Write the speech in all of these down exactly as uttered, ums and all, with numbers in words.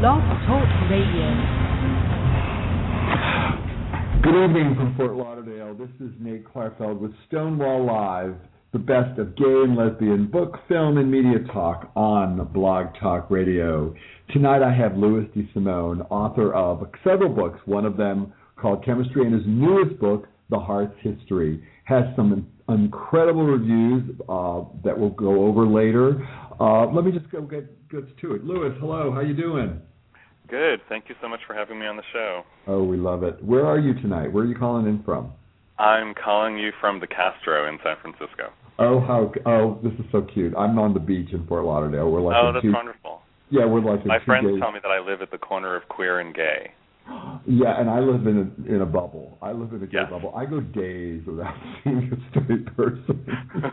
Blog Talk Radio. Good evening from Fort Lauderdale. This is Nate Klarfeld with Stonewall Live, the best of gay and lesbian book, film, and media talk on Blog Talk Radio. Tonight I have Louis DeSimone, author of several books, one of them called Chemistry, and his newest book, The Heart's History, has some incredible reviews uh, that we'll go over later. Uh, let me just go get, get to it. Louis, hello. How you doing? Good. Thank you so much for having me on the show. Oh, we love it. Where are you tonight? Where are you calling in from? I'm calling you from the Castro in San Francisco. Oh, how! Oh, this is so cute. I'm on the beach in Fort Lauderdale. We're like oh, that's two, wonderful. Yeah, we're like my friends days. tell me that I live at the corner of queer and gay. Yeah, and I live in a, in a bubble. I live in a gay yes. bubble. I go days without seeing a straight person.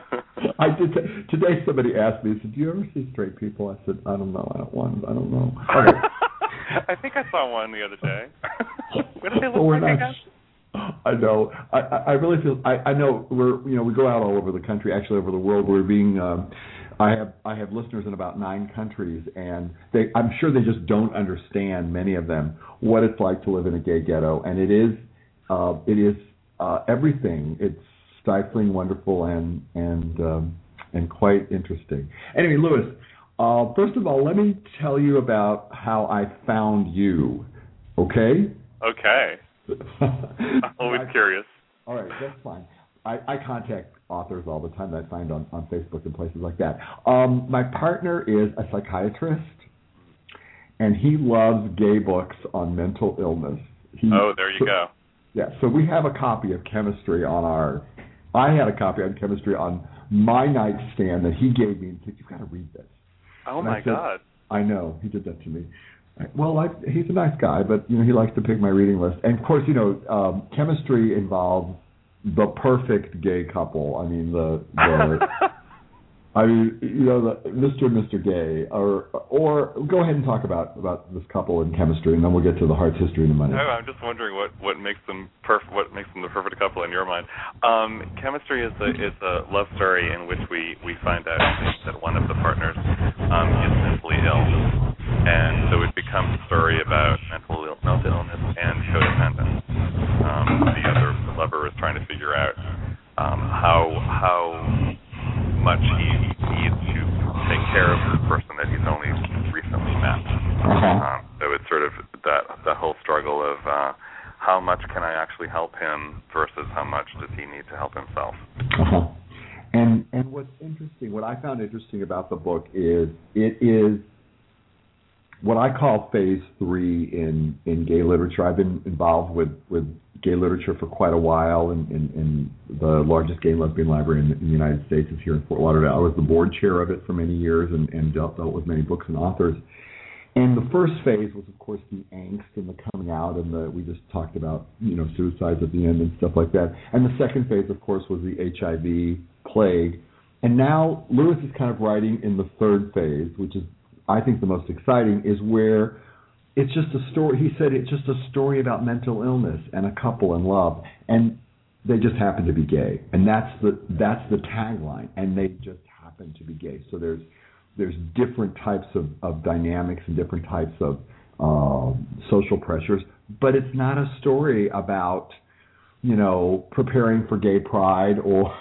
I did t- today. Somebody asked me, said, "Do you ever see straight people?" I said, "I don't know. I don't want. I don't know." Okay. I think I saw one the other day. What did they look well, like not, again? I know. I, I really feel. I, I know. We're you know we go out all over the country, actually over the world. We're being. Um, I have I have listeners in about nine countries, and they I'm sure they just don't understand, many of them, what it's like to live in a gay ghetto. And it is uh, it is uh, everything. It's stifling, wonderful, and and um, and quite interesting. Anyway, Louis, uh, first of all, let me tell you about how I found you. Okay? Okay. I'm always I, curious. All right, that's fine. I, I contact authors all the time that I find on, on Facebook and places like that. Um, my partner is a psychiatrist, and he loves gay books on mental illness. He, oh, there you so, go. Yeah, so we have a copy of Chemistry on our... I had a copy of Chemistry on my nightstand that he gave me and said, "You've got to read this." Oh, and my I said, God. I know. He did that to me. Well, I, he's a nice guy, but you know he likes to pick my reading list. And, of course, you know, um, Chemistry involves the perfect gay couple. I mean, the, the I mean, you know, the Mister and Mister Gay, or or go ahead and talk about, about this couple in Chemistry, and then we'll get to the Heart's History in a minute. No, I'm just wondering what, what makes them perf- what makes them the perfect couple in your mind. Um, Chemistry is a is a love story in which we, we find out that one of the partners um, is mentally ill, and so it becomes a story about mental Ill- mental illness and codependence. Um, the other the lover is trying to figure out um, how how much he needs to take care of this person that he's only recently met. Uh-huh. Um, so it's sort of that the whole struggle of uh, how much can I actually help him versus how much does he need to help himself. Uh-huh. And and what's interesting, what I found interesting about the book is it is what I call phase three in, in gay literature. I've been involved with, with gay literature for quite a while, and in, in, in the largest gay and lesbian library in, in the United States is here in Fort Lauderdale. I was the board chair of it for many years and, and dealt, dealt with many books and authors. And the first phase was, of course, the angst and the coming out, and the we just talked about, you know, suicides at the end and stuff like that. And the second phase, of course, was the H I V plague. And now Louis is kind of writing in the third phase, which is, I think, the most exciting, is where it's just a story. He said it's just a story about mental illness and a couple in love, and they just happen to be gay, and that's the that's the tagline. And they just happen to be gay. So there's there's different types of, of dynamics and different types of uh, social pressures, but it's not a story about, you know, preparing for gay pride or.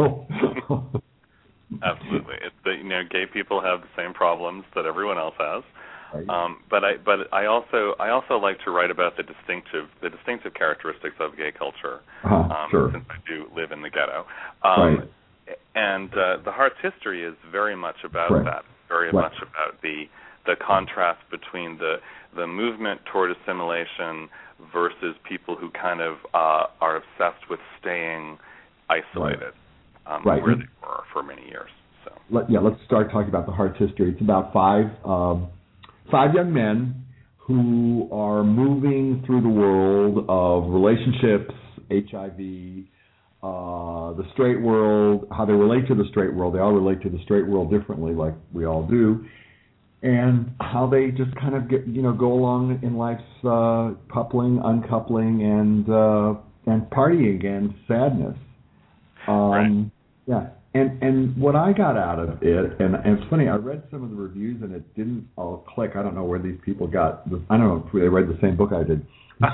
Absolutely, it's the, you know, gay people have the same problems that everyone else has. Right. Um, but I but I also I also like to write about the distinctive the distinctive characteristics of gay culture. Uh-huh, um, sure. Since I do live in the ghetto, um, right. and uh, the Heart's History is very much about right. that. Very right. much about the the contrast between the the movement toward assimilation versus people who kind of uh, are obsessed with staying isolated. Right. Um, right. where they were for many years. So Let, yeah, let's start talking about the Heart's History. It's about five um, five young men who are moving through the world of relationships, H I V, uh, the straight world, how they relate to the straight world. They all relate to the straight world differently, like we all do, and how they just kind of get, you know, go along in life's uh, coupling, uncoupling, and uh, and partying and sadness. Um, right. Yeah, And and what I got out of it, and, and it's funny, I read some of the reviews and it didn't all click. I don't know where these people got. The, I don't know if they read the same book I did. Do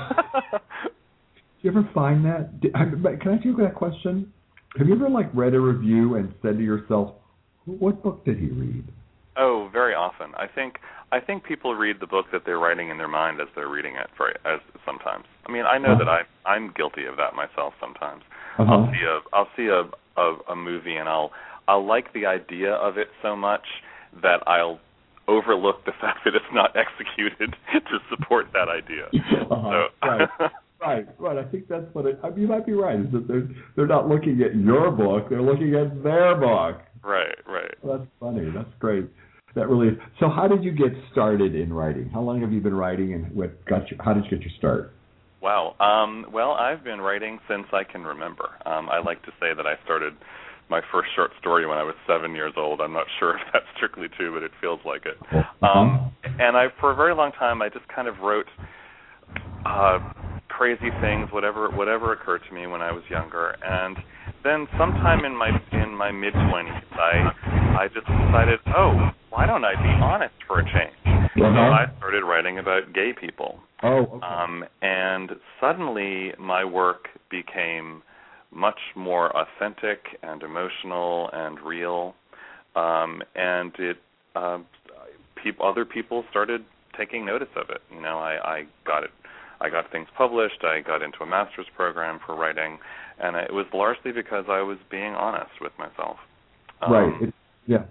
you ever find that? Did, I, can I ask you that question? Have you ever like read a review and said to yourself, "What book did he read?" Oh, very often. I think I think people read the book that they're writing in their mind as they're reading it. For as sometimes, I mean, I know uh-huh. that I I'm guilty of that myself. Sometimes uh-huh. I'll see a I'll see a, a a movie and I'll I'll like the idea of it so much that I'll overlook the fact that it's not executed to support that idea. Uh-huh. So. Right. Right, right. I think that's what it. I mean, you might be right. Is that they're they're not looking at your book; they're looking at their book. Right, right. Well, that's funny. That's great. That really is. So, how did you get started in writing? How long have you been writing, and what got you? How did you get your start? Wow. Um, well, I've been writing since I can remember. Um, I like to say that I started my first short story when I was seven years old. I'm not sure if that's strictly true, but it feels like it. Uh-huh. Um, and I, for a very long time, I just kind of wrote uh, crazy things, whatever whatever occurred to me when I was younger. And then sometime in my in my mid twenties, I I just decided, oh, why don't I be honest for a change? Uh-huh. So I started writing about gay people. Oh, okay. Um, and suddenly my work became much more authentic and emotional and real, um, and it uh, pe- other people started taking notice of it. You know, I, I got it. I got things published. I got into a master's program for writing, and it was largely because I was being honest with myself. Um, right. It, yeah.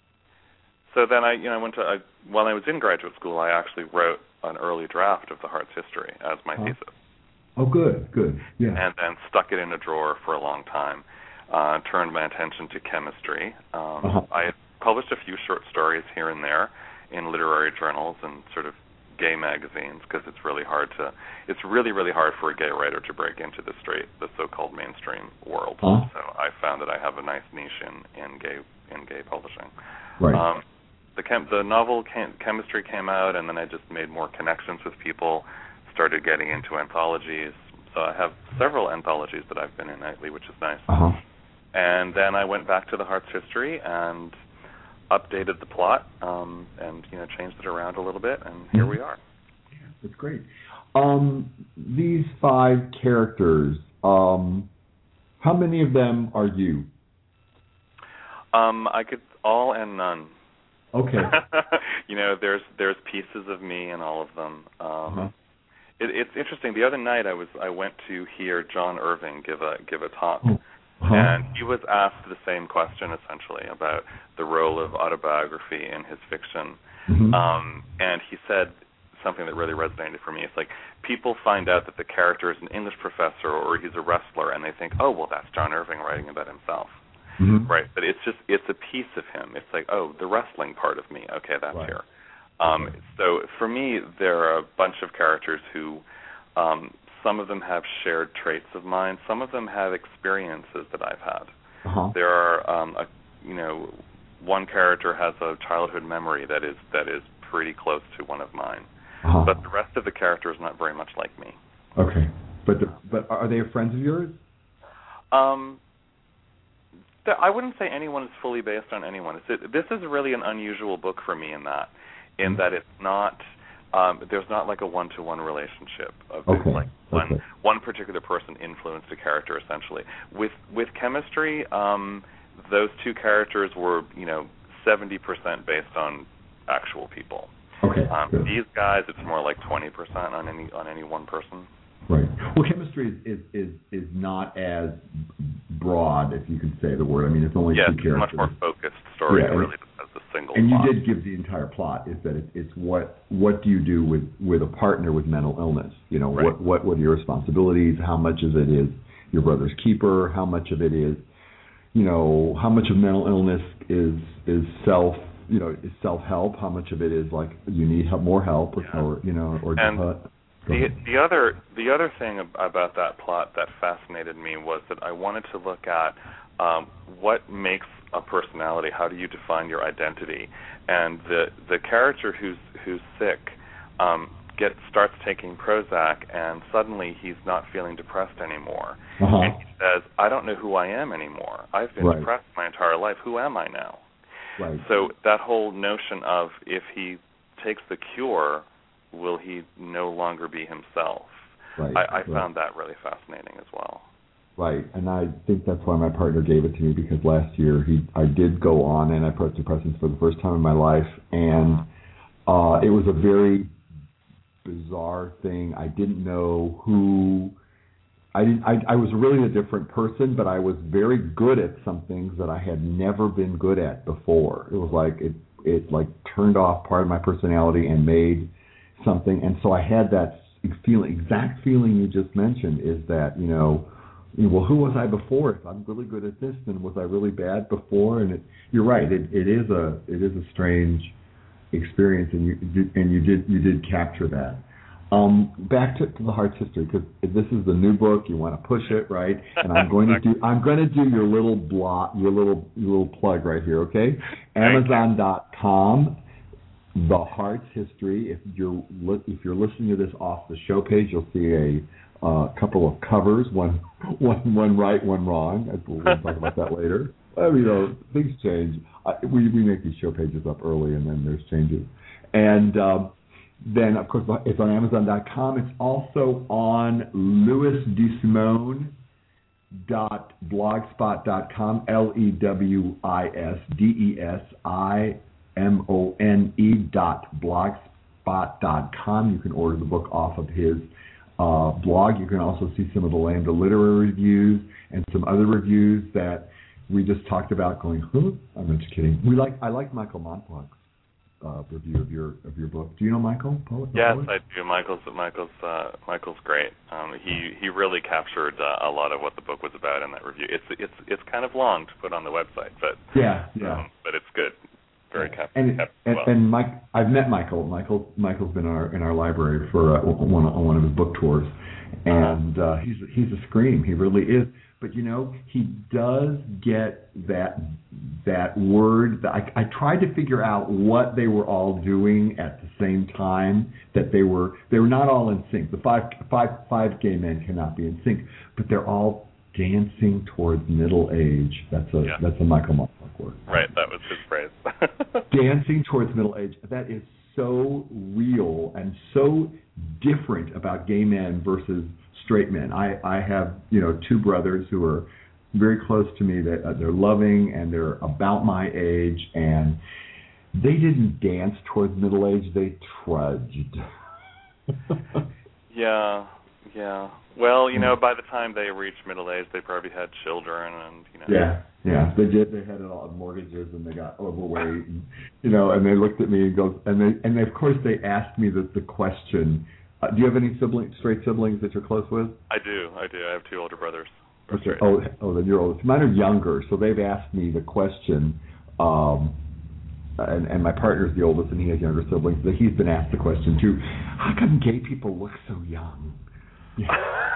So then I, you know, I went to I, while I was in graduate school, I actually wrote an early draft of the Heart's history as my huh? thesis. Oh, good, good. Yeah. And then stuck it in a drawer for a long time. Uh, turned my attention to chemistry. Um, uh-huh. I published a few short stories here and there in literary journals and sort of gay magazines, because it's really hard to it's really really hard for a gay writer to break into the straight the so-called mainstream world. Huh? So I found that I have a nice niche in, in gay in gay publishing. Right. Um, the chem- the novel came, chemistry came out, and then I just made more connections with people, started getting into anthologies. So I have several anthologies that I've been in nightly, which is nice. Uh-huh. And then I went back to the Heart's history and updated the plot, um, and you know changed it around a little bit, and here we are. Yeah, that's great. Um, these five characters, um, how many of them are you? Um, I could all and none. Okay. you know, there's there's pieces of me in all of them. Um, uh-huh. it, it's interesting. The other night, I was I went to hear John Irving give a give a talk. Oh. Uh-huh. And he was asked the same question, essentially, about the role of autobiography in his fiction. Mm-hmm. Um, and he said something that really resonated for me. It's like people find out that the character is an English professor or he's a wrestler, and they think, oh, well, that's John Irving writing about himself. Mm-hmm. Right? But it's just, it's a piece of him. It's like, oh, the wrestling part of me. Okay, that's right. here. Um, okay. So for me, there are a bunch of characters who... Um, Some of them have shared traits of mine. Some of them have experiences that I've had. Uh-huh. There are, um, a, you know, one character has a childhood memory that is that is pretty close to one of mine. Uh-huh. But the rest of the character is not very much like me. Okay, but the, but are they friends of yours? Um, th- I wouldn't say anyone is fully based on anyone. It's, it, this is really an unusual book for me in that, in that it's not. Um, there's not like a one-to-one relationship of okay. like one okay. one particular person influenced a character essentially. With with chemistry, um, those two characters were you know seventy percent based on actual people. Okay. Um, good. These guys, it's more like twenty percent on any on any one person. Right. Well, chemistry is, is is is not as broad, if you can say the word. I mean, it's only yeah, two it's characters. a much more focused story. Yeah, it really has a single. And plot. you did give the entire plot. Is that it, it's what what do you do with, with a partner with mental illness? You know, right. what what what are your responsibilities? How much of it is your brother's keeper? How much of it is, you know, how much of mental illness is is self. You know, is self-help? How much of it is like you need help, more help, or, yeah. or you know, or and uh, the the other the other thing about that plot that fascinated me was that I wanted to look at um, what makes a personality. How do you define your identity? And the the character who's who's sick, um, gets starts taking Prozac, and suddenly he's not feeling depressed anymore. Uh-huh. And he says, I don't know who I am anymore. I've been right. depressed my entire life. Who am I now? Right. So that whole notion of if he takes the cure, will he no longer be himself? Right. I, I right. found that really fascinating as well. Right, and I think that's why my partner gave it to me, because last year he I did go on antidepressants for the first time in my life, and uh, it was a very bizarre thing. I didn't know who. I didn't. I, I was really a different person, but I was very good at some things that I had never been good at before. It was like it it like turned off part of my personality and made something, and so I had that feeling, exact feeling you just mentioned, is that, you know. Well, who was I before? If I'm really good at this, then was I really bad before? And it, you're right. It, it is a it is a strange experience, and you and you did you did capture that. Um, back to, to the Heart's History, because this is the new book. You want to push it, right? And I'm going to do I'm going to do your little blog, your little your little plug right here, okay? Amazon dot com. The Heart's History. If you're if you're listening to this off the show page, you'll see a a uh, couple of covers, one, one, one right, one wrong. We'll talk about that later. I mean, you know, things change. Uh, we we make these show pages up early, and then there's changes. And um, then, of course, it's on Amazon dot com. It's also on Lewis DeSimone dot blogspot dot com. L E W I S D E S I M O N E dot blogspot dot com. You can order the book off of his Uh, blog. You can also see some of the Lambda literary reviews and some other reviews that we just talked about. Going, huh? I'm just kidding. We like I like Michael Montag's uh, review of your of your book. Do you know Michael? Poet, yes, poet? I do. Michael's Michael's uh, Michael's great. Um, he he really captured uh, a lot of what the book was about in that review. It's it's it's kind of long to put on the website, but yeah, yeah, um, but it's good. Very cap- and cap- and, well. and Mike, I've met Michael. Michael Michael's been in our in our library for uh, one on one of his book tours, and uh, he's he's a scream. He really is. But you know, he does get that that word. That I, I tried to figure out what they were all doing at the same time. That they were they were not all in sync. The five five five gay men cannot be in sync, but they're all dancing towards middle age. That's a yeah. that's a Michael Montag word. Right, that was his phrase. Dancing towards middle age. That is so real and so different about gay men versus straight men. I, I have you know two brothers who are very close to me. That uh, they're loving and they're about my age, and they didn't dance towards middle age. They trudged. yeah. Yeah. Well, you know, by the time they reached middle age, they probably had children, and you know. Yeah, yeah. They did. They had all mortgages, and they got overweight, and you know. And they looked at me and goes, and they, and they, of course, they asked me the the question. Uh, do you have any siblings, straight siblings that you're close with? I do. I do. I have two older brothers. Okay. Oh, oh, then you're older. Mine are younger, so they've asked me the question. Um, and, and my partner's the oldest, and he has younger siblings. So he's been asked the question too. How come gay people look so young? Yeah.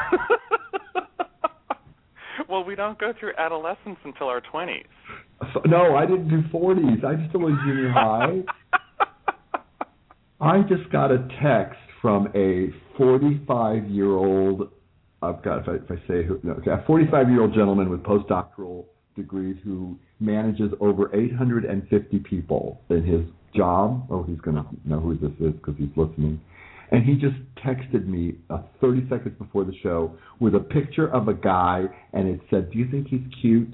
Well, we don't go through adolescence until our twenties. So, no, I didn't do forties. I still was junior high. I just got a text from a forty-five-year-old, I've got, if I, if I say, who, no, okay, a forty-five-year-old gentleman with postdoctoral degrees who manages over eight hundred fifty people in his job. Oh, he's going to know who this is because he's listening. And he just texted me uh, thirty seconds before the show with a picture of a guy, and it said, "Do you think he's cute?"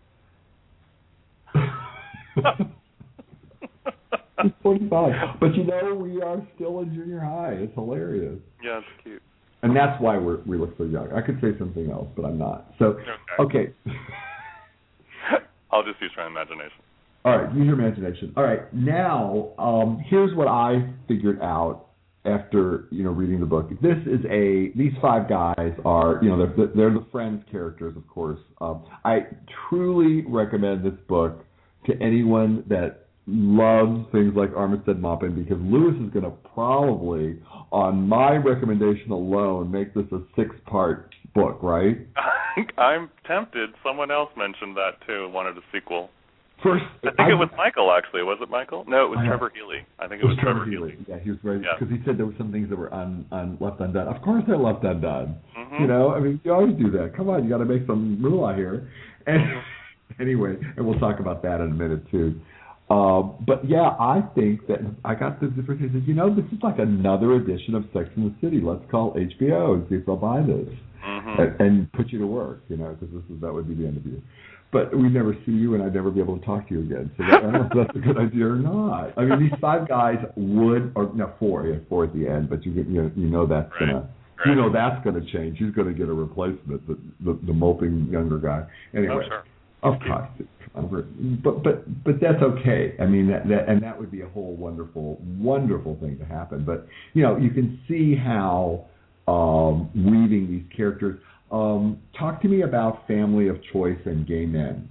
He's forty-five. But you know, we are still in junior high. It's hilarious. Yeah, it's cute. And that's why we're, we look so young. I could say something else, but I'm not. So, okay. okay. I'll just use my imagination. All right, use your imagination. All right, now, um, here's what I figured out after, you know, reading the book. This is a, these five guys are, you know, they're, they're the Friends characters, of course. Um, I truly recommend this book to anyone that loves things like Armistead Maupin, because Lewis is going to probably, on my recommendation alone, make this a six-part book, right? I'm tempted. Someone else mentioned that, too, wanted a sequel. First, I think I, it was Michael, actually. Was it Michael? No, it was I, Trevor Healy. I think it, it was, was Trevor Healy. Healy. Yeah, he was very, because yeah. he said there were some things that were un, un, left undone. Of course they're left undone. Mm-hmm. You know, I mean, you always do that. Come on, you got to make some moolah here. And anyway, and we'll talk about that in a minute, too. Uh, but, yeah, I think that I got this different thing. I said, you know, this is like another edition of Sex and the City. Let's call H B O and see if they'll buy this. Mm-hmm. And, and put you to work, you know, because this is that would be the end of you. But we never see you, and I'd never be able to talk to you again. So that, I don't know if that's a good idea or not. I mean, these five guys would, or no, four, yeah, four at the end. But you you know, you know that's right. gonna, right. you know that's gonna change. He's gonna get a replacement, the the, the moping younger guy. Anyway, oh, sure. of course, but but but that's okay. I mean, that, that and that would be a whole wonderful wonderful thing to happen. But you know, you can see how um, weaving these characters. Um, talk to me about Family of Choice and Gay Men.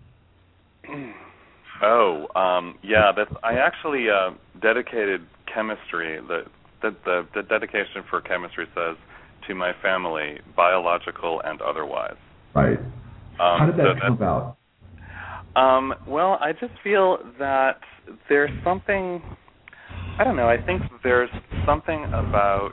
Oh, um, yeah. That's I actually uh, dedicated chemistry. The, the the the dedication for chemistry says to my family, biological and otherwise. Right. Um, How did that so come about? Um, well, I just feel that there's something. I don't know. I think there's something about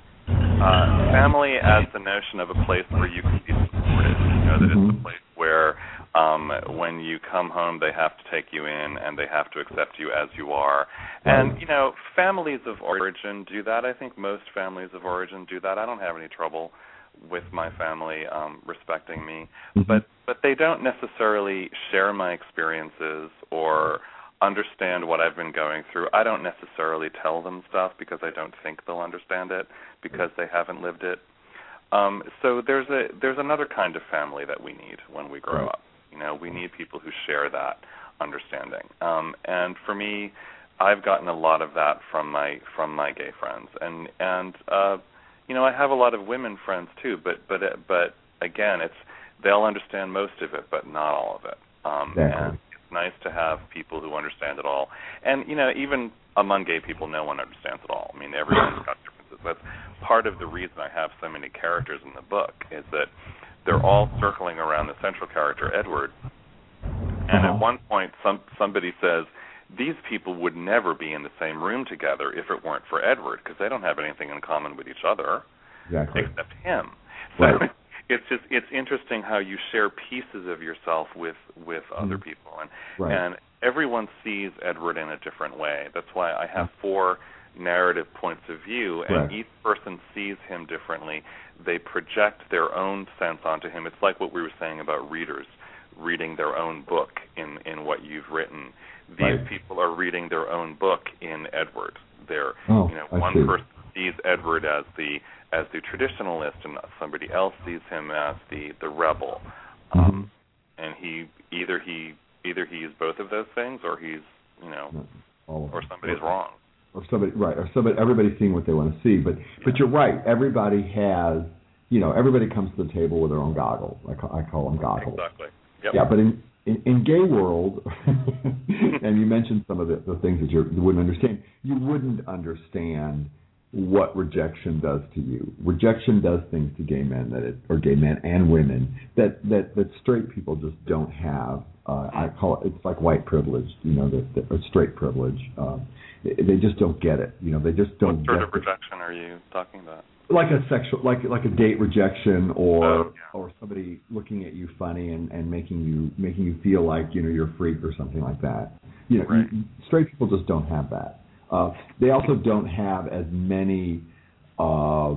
Uh, family as the notion of a place where you can be supported. You know, that mm-hmm. it's a place where um, when you come home, they have to take you in and they have to accept you as you are. Right. And, you know, families of origin do that. I think most families of origin do that. I don't have any trouble with my family um, respecting me. Mm-hmm. But, but they don't necessarily share my experiences or understand what I've been going through. I don't necessarily tell them stuff because I don't think they'll understand it because they haven't lived it. Um, so there's a there's another kind of family that we need when we grow up. You know, we need people who share that understanding. Um, and for me, I've gotten a lot of that from my from my gay friends. And and uh, you know, I have a lot of women friends too. But but but again, it's they'll understand most of it, but not all of it. Um, exactly. And nice to have people who understand it all. And, you know, even among gay people, no one understands it all. I mean, everyone's got differences. That's part of the reason I have so many characters in the book is that they're all circling around the central character, Edward. And uh-huh. at one point, some somebody says, these people would never be in the same room together if it weren't for Edward, because they don't have anything in common with each other exactly. except him. So right. It's just it's interesting how you share pieces of yourself with, with other mm. people, and right. and everyone sees Edward in a different way. That's why I have four narrative points of view, and right. each person sees him differently. They project their own sense onto him. It's like what we were saying about readers reading their own book in, in what you've written. These right. people are reading their own book in Edward. They're oh, you know I one see. person sees Edward as the as the traditionalist, and somebody else sees him as the, the rebel. Mm-hmm. Um, and he either he either he is both of those things, or he's you know, All or somebody's wrong. Or somebody right, or somebody everybody's seeing what they want to see. But yeah. but you're right. Everybody has you know everybody comes to the table with their own goggles. I call, I call them goggles. Exactly. Yep. Yeah, but in in, in gay world, and you mentioned some of the, the things that you're, you wouldn't understand. You wouldn't understand what rejection does to you. Rejection does things to gay men that it, or gay men and women that, that, that straight people just don't have. Uh, I call it, it's like white privilege, you know, that, that or straight privilege. Um, they just don't get it. You know, they just don't. What sort get of rejection it. Are you talking about? Like a sexual, like like a date rejection, or oh, yeah. or somebody looking at you funny and, and making you making you feel like you know you're a freak or something like that. You know, right. you, straight people just don't have that. Uh, they also don't have as many, uh,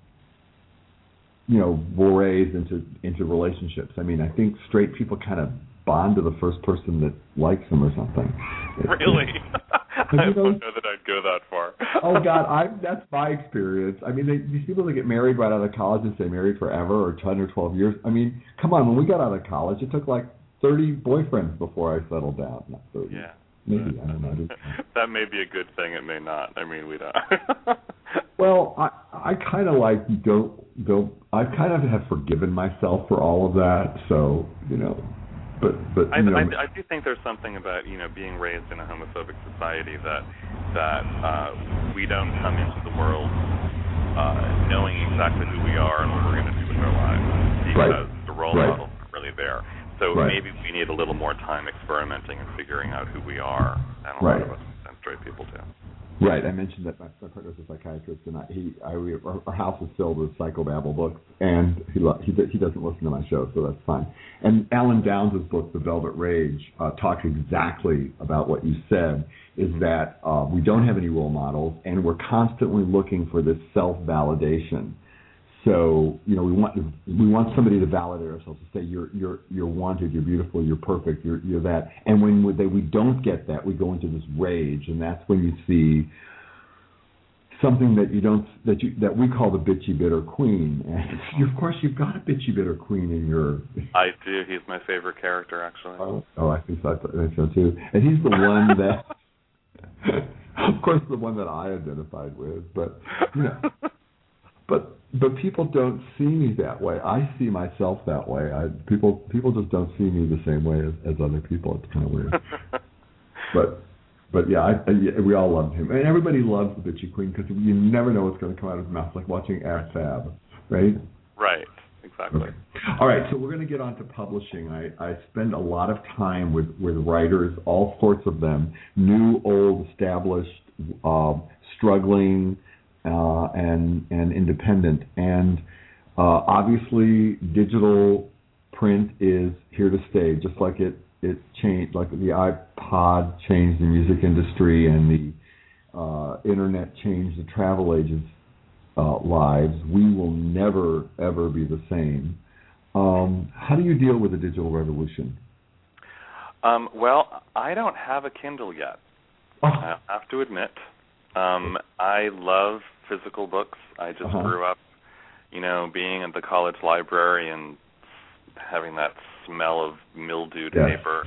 you know, forays into into relationships. I mean, I think straight people kind of bond to the first person that likes them or something. Really? I know, don't know that I'd go that far. Oh God, I that's my experience. I mean, they, these people that get married right out of college and stay married forever, or ten or twelve years. I mean, come on. When we got out of college, it took like thirty boyfriends before I settled down. Not thirty. Yeah. Maybe, I don't know. That may be a good thing. It may not. I mean, we don't. Well, I I kind of like don't don't. I kind of have forgiven myself for all of that. So you know, but but I, you know, I, I do think there's something about you know being raised in a homophobic society that that uh, we don't come into the world uh, knowing exactly who we are and what we're going to do with our lives because right. the role right. models aren't really there. So right. maybe we need a little more time experimenting and figuring out who we are, and a right. lot of us and straight people do. Right. I mentioned that my, my partner's a psychiatrist, and I, he, I, we, our, our house is filled with psychobabble books, and he, lo- he he doesn't listen to my show, so that's fine. And Alan Downs' book, The Velvet Rage, uh, talks exactly about what you said, is that uh, we don't have any role models, and we're constantly looking for this self-validation. So, you know, we want we want somebody to validate ourselves, to say you're you're you're wanted, you're beautiful, you're perfect, you're you're that. And when we, they, we don't get that, we go into this rage, and that's when you see something that you don't that you that we call the bitchy bitter queen. And you, of course, you've got a bitchy bitter queen in your. I do. He's my favorite character, actually. Oh, oh I think so. I think so too. And he's the one that, of course, the one that I identified with. But you know. But but people don't see me that way. I see myself that way. I, people people just don't see me the same way as, as other people. It's kind of weird. but but yeah, I, I, we all loved him, and everybody loves the bitchy queen because you never know what's going to come out of his mouth. Like watching Ab Fab, right? Right. Exactly. Okay. All right, so we're going to get on to publishing. I, I spend a lot of time with, with writers, all sorts of them, new, old, established, uh, struggling. Uh, and and independent, and uh, obviously digital print is here to stay. Just like it it changed, like the iPod changed the music industry, and the uh, internet changed the travel agents' uh, lives. We will never ever be the same. Um, how do you deal with the digital revolution? Um, well, I don't have a Kindle yet. Oh. I have to admit. Um, I love physical books. I just uh-huh. grew up, you know, being at the college library and having that smell of mildewed yes. paper.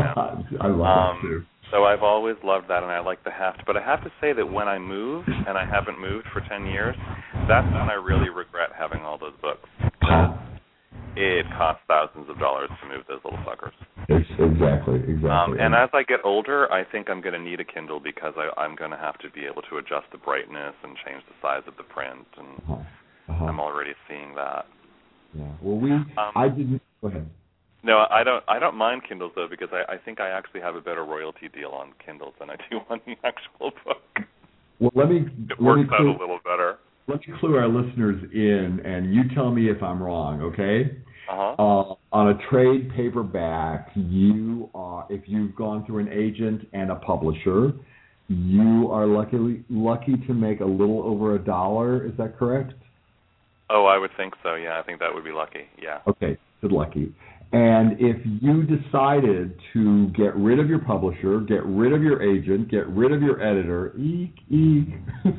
I love um, that too. So I've always loved that, and I like the heft. But I have to say that when I move, and I haven't moved for ten years, that's when I really regret having all those books. Uh-huh. It costs thousands of dollars to move those little suckers. Exactly, exactly. Um, and as I get older, I think I'm going to need a Kindle because I, I'm going to have to be able to adjust the brightness and change the size of the print, and uh-huh. Uh-huh. I'm already seeing that. Yeah. Well, we. Um, I didn't. Go ahead. No, I don't. I don't mind Kindles though because I, I think I actually have a better royalty deal on Kindles than I do on the actual book. Well, let me. It let works me out clue, a little better. Let's clue our listeners in, and you tell me if I'm wrong. Okay. Uh-huh. Uh, on a trade paperback, you are, if you've gone through an agent and a publisher, you are lucky lucky to make a little over a dollar. Is that correct? Oh, I would think so. Yeah, I think that would be lucky. Yeah. Okay, good lucky. And if you decided to get rid of your publisher, get rid of your agent, get rid of your editor, eek, eek,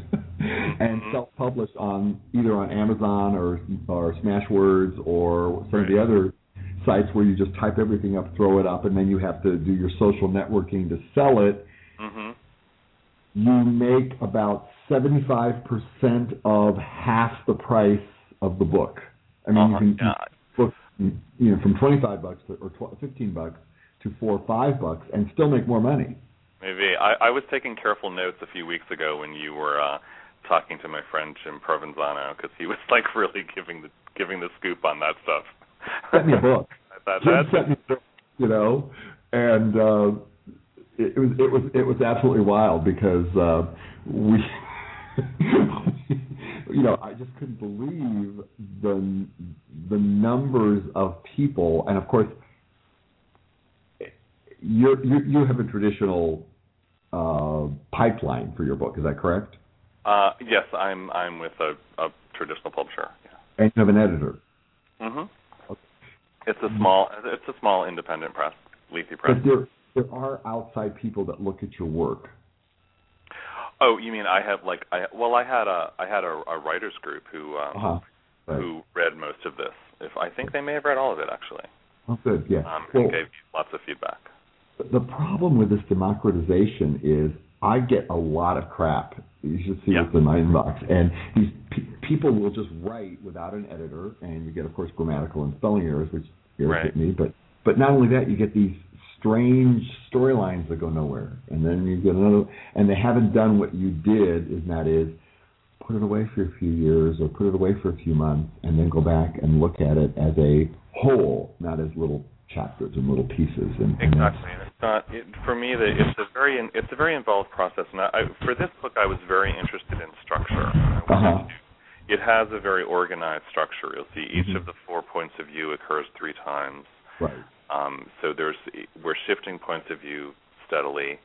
and mm-hmm. self-publish on either on Amazon or or Smashwords or some right. of the other sites where you just type everything up, throw it up, and then you have to do your social networking to sell it, mm-hmm. you make about seventy-five percent of half the price of the book. I mean, uh-huh. you can... Yeah. Book, you know, from twenty-five bucks to, or twelve, fifteen bucks to four or five bucks, and still make more money. Maybe I, I was taking careful notes a few weeks ago when you were uh, talking to my friend Jim Provenzano because he was like really giving the giving the scoop on that stuff. Sent me a book. that, Jim sent me a book, you know, and uh, it, it was it was it was absolutely wild because uh, we. You know, I just couldn't believe the the numbers of people, and of course, you you you have a traditional uh, pipeline for your book. Is that correct? Uh, yes, I'm I'm with a, a traditional publisher. Yeah. And you have an editor. Mhm. Okay. It's a small it's a small independent press, Lethe Press. But there there are outside people that look at your work. Oh, you mean I have like I well I had a I had a, a writers group who um, uh-huh. right. who read most of this. If I think they may have read all of it actually. Oh, good, yeah. Um, well, and gave lots of feedback. The problem with this democratization is I get a lot of crap. You should see yeah. what's in my inbox, and these pe- people will just write without an editor, and you get, of course, grammatical and spelling errors, which irritate right. me. But but not only that, you get these strange storylines that go nowhere, and then you get another, and they haven't done what you did, and that is put it away for a few years or put it away for a few months, and then go back and look at it as a whole, not as little chapters and little pieces. And, and exactly. And it's not it, for me. The, it's a very it's a very involved process. And I, I, for this book, I was very interested in structure. Uh-huh. It has a very organized structure. You'll see each mm-hmm. of the four points of view occurs three times. Right. Um, so there's we're shifting points of view steadily,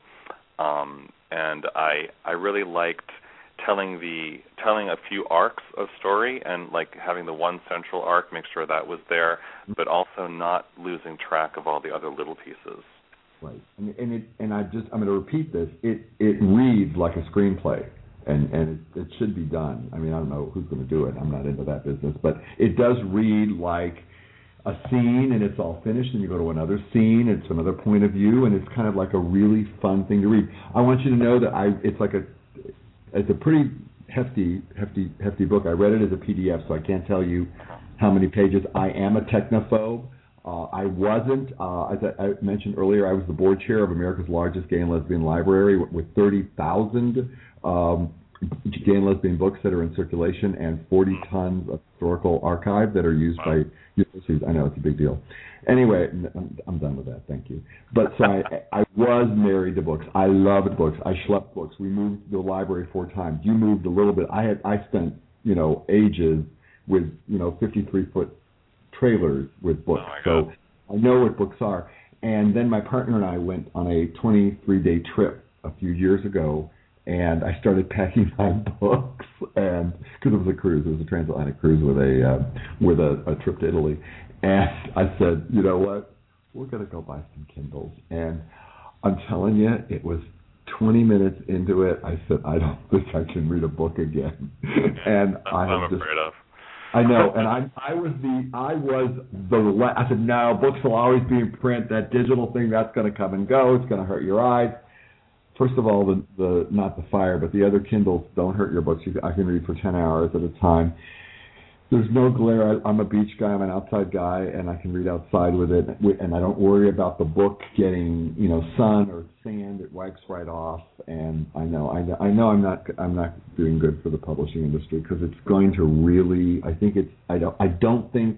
um, and I I really liked telling the telling a few arcs of story and like having the one central arc, make sure that was there, but also not losing track of all the other little pieces. Right. And, and it and I just I'm going to repeat this. It it reads like a screenplay. And and it, it should be done. I mean, I don't know who's going to do it. I'm not into that business. But it does read like a scene, and it's all finished, and you go to another scene, it's another point of view, and it's kind of like a really fun thing to read. I want you to know that I it's like a it's a pretty hefty, hefty, hefty book. I read it as a P D F, so I can't tell you how many pages. I am a technophobe. Uh, I wasn't, uh, as I, I mentioned earlier, I was the board chair of America's largest gay and lesbian library with thirty thousand um, gay and lesbian books that are in circulation and forty tons of historical archive that are used by universities. I know, it's a big deal. Anyway, I'm, I'm done with that. Thank you. But so I, I was married to books. I loved books. I schlepped books. We moved the library four times. You moved a little bit. I had I spent, you know, ages with, you know, fifty-three foot trailers with books. Oh so I know what books are. And then my partner and I went on a twenty-three day trip a few years ago, and I started packing my books, and because it was a cruise, it was a transatlantic cruise with a uh, with a, a trip to Italy. And I said, you know what, we're going to go buy some Kindles. And I'm telling you, it was twenty minutes into it, I said, I don't think I can read a book again. and That's I what I'm have just, afraid of. I know, and I I was the I was the I said no, books will always be in print. That digital thing, that's going to come and go. It's going to hurt your eyes. First of all, the the not the Fire, but the other Kindles don't hurt your books. You, I can read for ten hours at a time. There's no glare. I, I'm a beach guy. I'm an outside guy, and I can read outside with it, and I don't worry about the book getting, you know, sun or sand. It wipes right off. And I know, I know, I know, I'm not, I'm not doing good for the publishing industry because it's going to really. I think it's. I don't. I don't think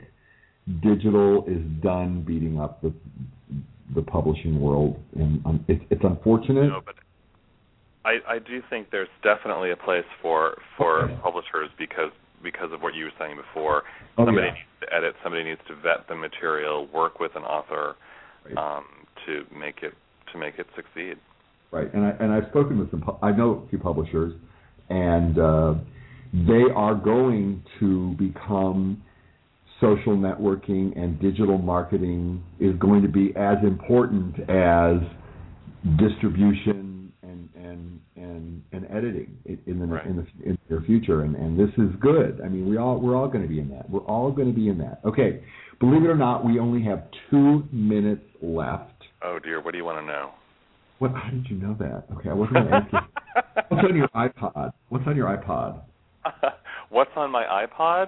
digital is done beating up the the publishing world, and um, it's it's unfortunate. No, but I I do think there's definitely a place for for okay. publishers because. because of what you were saying before. Oh, somebody yeah. needs to edit, somebody needs to vet the material, work with an author right. um, to make it to make it succeed. Right, and I and I've spoken with some. I know a few publishers, and uh, they are going to become social networking, and digital marketing is going to be as important as distribution and and and, and editing in the right. in the in the future, and, and this is good. I mean, we all we're all going to be in that. We're all going to be in that. Okay, believe it or not, we only have two minutes left. Oh dear, what do you want to know? What? How did you know that? Okay, I wasn't going to ask you. What's on your iPod? What's on your iPod? What's on my iPod?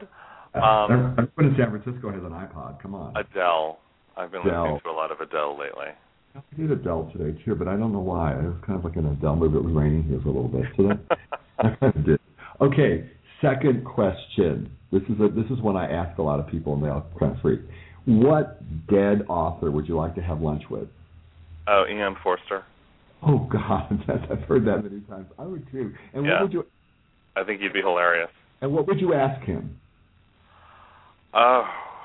Um, Everyone in San Francisco has an iPod. Come on. Adele. I've been Adele. listening to a lot of Adele lately. I did Adele today too, but I don't know why. It was kind of like an Adele movie. It was raining here for a little bit, so that I kind of did. Okay, second question. This is a this is one I ask a lot of people, and they all kind of freak. What dead author would you like to have lunch with? Oh, Ian Forster. Oh God, I've heard that many times. I would too. And yeah. what would you? I think you'd be hilarious. And what would you ask him? Oh,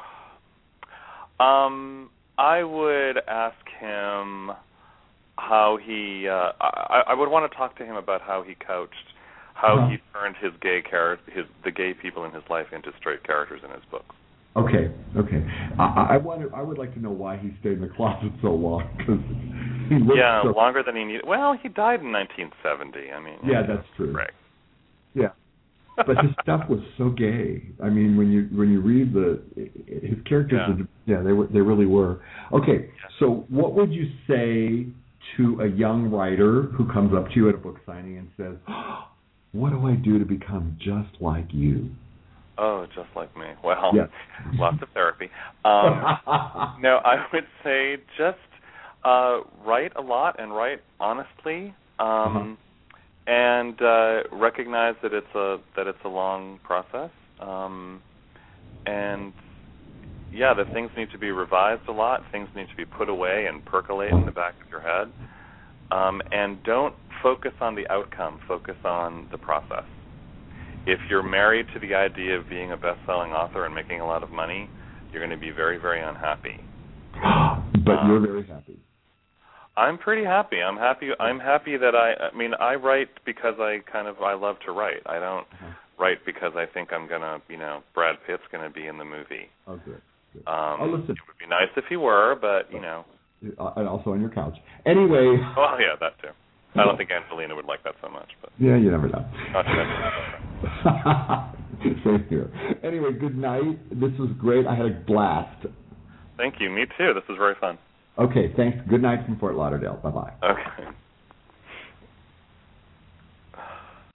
um, I would ask him how he. Uh, I, I would want to talk to him about how he coached, how uh-huh. he turned his gay character, his the gay people in his life into straight characters in his books. Okay, okay. I, I want to, I would like to know why he stayed in the closet so long, because he looked yeah, so... longer than he needed. Well, he died in nineteen seventy. I mean, yeah, that's true. Right. Yeah, but his stuff was so gay. I mean, when you when you read the his characters, yeah, yeah they were they really were. Okay, so what would you say to a young writer who comes up to you at a book signing and says, oh, "What do I do to become just like you?" Oh, just like me. Well, yes. Lots of therapy. Um, no, I would say just uh, write a lot and write honestly, um, uh-huh. and uh, recognize that it's a that it's a long process, um, and yeah, that things need to be revised a lot. Things need to be put away and percolate in the back of your head. Um, and don't focus on the outcome. Focus on the process. If you're married to the idea of being a best-selling author and making a lot of money, you're going to be very, very unhappy. But um, you're very happy. I'm pretty happy. I'm happy. I'm happy that I. I mean, I write because I kind of I love to write. I don't uh-huh. write because I think I'm gonna, you know, Brad Pitt's gonna be in the movie. Oh, good. good. Um, oh, listen. It would be nice if he were, but you know. And also on your couch. Anyway. Well, yeah, that too. I don't think Angelina would like that so much, but. Yeah, you never know. Not to mention. Same here. Anyway, good night. This was great. I had a blast. Thank you. Me too. This was very fun. Okay, thanks. Good night from Fort Lauderdale. Bye-bye. Okay.